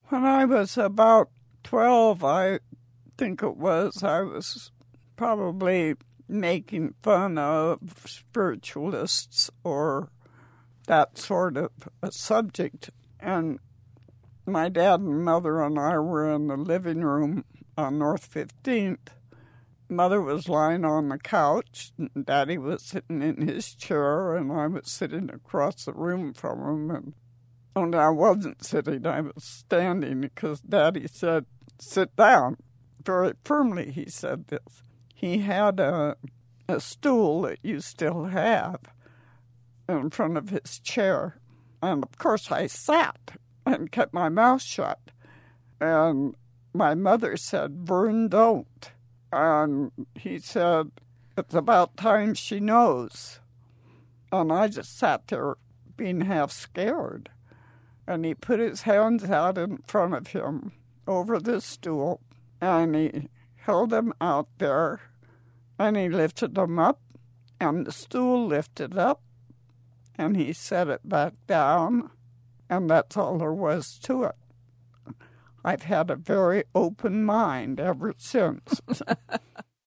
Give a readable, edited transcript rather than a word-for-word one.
When I was about 12, I think it was, I was probably making fun of spiritualists or that sort of a subject. And my dad and mother and I were in the living room on North 15th. Mother was lying on the couch, and Daddy was sitting in his chair, and I was sitting across the room from him. And only I wasn't sitting, I was standing because Daddy said, "Sit down." Very firmly he said this. He had a stool that you still have in front of his chair. And of course I sat and kept my mouth shut. And my mother said, "Vern, don't." And he said, "It's about time she knows." And I just sat there being half scared. And he put his hands out in front of him over the stool, and he held them out there, and he lifted them up, and the stool lifted up, and he set it back down, and that's all there was to it. I've had a very open mind ever since.